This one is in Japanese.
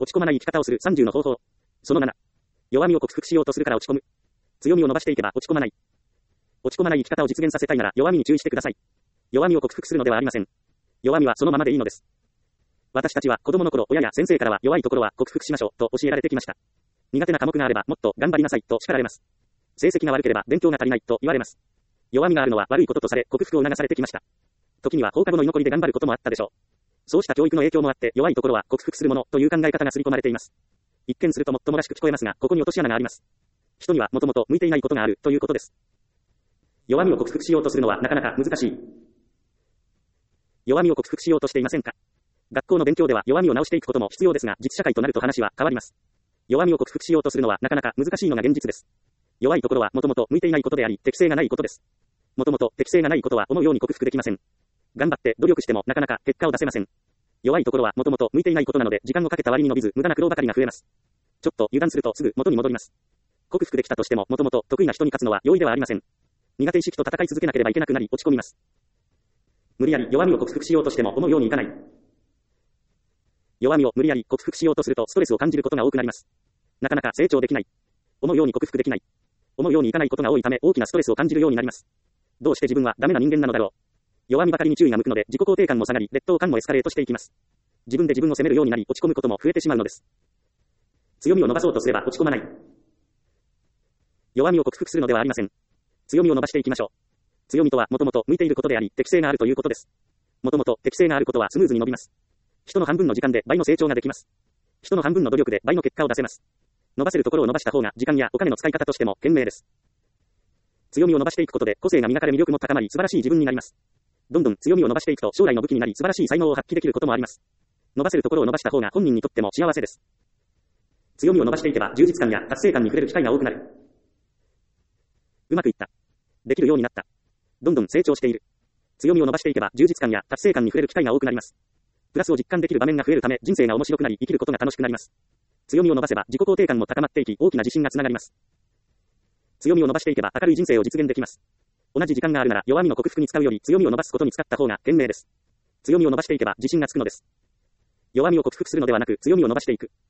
落ち込まない生き方をする30の方法。その7。弱みを克服しようとするから落ち込む。強みを伸ばしていけば落ち込まない。落ち込まない生き方を実現させたいなら弱みに注意してください。弱みを克服するのではありません。弱みはそのままでいいのです。私たちは子供の頃、親や先生からは弱いところは克服しましょうと教えられてきました。苦手な科目があればもっと頑張りなさいと叱られます。成績が悪ければ勉強が足りないと言われます。弱みがあるのは悪いこととされ克服を促されてきました。時には放課後の居残りで頑張ることもあったでしょう。そうした教育の影響もあって弱いところは克服するものという考え方が刷り込まれています。一見するともっともらしく聞こえますが、ここに落とし穴があります。人にはもともと向いていないことがあるということです。弱みを克服しようとするのはなかなか難しい。弱みを克服しようとしていませんか？学校の勉強では弱みを直していくことも必要ですが、実社会となると話は変わります。弱みを克服しようとするのはなかなか難しいのが現実です。弱いところはもともと向いていないことであり、適性がないことです。もともと適性がないことは思うように克服できません。頑張って努力してもなかなか結果を出せません。弱いところはもともと向いていないことなので、時間をかけた割に伸びず、無駄な苦労ばかりが増えます。ちょっと油断するとすぐ元に戻ります。克服できたとしても、もともと得意な人に勝つのは容易ではありません。苦手意識と戦い続けなければいけなくなり落ち込みます。無理やり弱みを克服しようとしても思うようにいかない。弱みを無理やり克服しようとするとストレスを感じることが多くなります。なかなか成長できない。思うように克服できない。思うようにいかないことが多いため大きなストレスを感じるようになります。どうして自分はダメな人間なのだろう。弱みばかりに注意が向くので自己肯定感も下がり、劣等感もエスカレートしていきます。自分で自分を責めるようになり落ち込むことも増えてしまうのです。強みを伸ばそうとすれば落ち込まない。弱みを克服するのではありません。強みを伸ばしていきましょう。強みとはもともと向いていることであり、適性があるということです。もともと適性があることはスムーズに伸びます。人の半分の時間で倍の成長ができます。人の半分の努力で倍の結果を出せます。伸ばせるところを伸ばした方が時間やお金の使い方としても賢明です。強みを伸ばしていくことで個性が磨かれ魅力も高まり素晴らしい自分になります。どんどん強みを伸ばしていくと将来の武器になり素晴らしい才能を発揮できることもあります。伸ばせるところを伸ばした方が本人にとっても幸せです。強みを伸ばしていけば充実感や達成感に触れる機会が多くなる。うまくいった。できるようになった。どんどん成長している。強みを伸ばしていけば充実感や達成感に触れる機会が多くなります。プラスを実感できる場面が増えるため人生が面白くなり生きることが楽しくなります。強みを伸ばせば自己肯定感も高まっていき大きな自信がつながります。強みを伸ばしていけば明るい人生を実現できます。同じ時間があるなら弱みの克服に使うより強みを伸ばすことに使った方が賢明です。強みを伸ばしていけば自信がつくのです。弱みを克服するのではなく強みを伸ばしていく。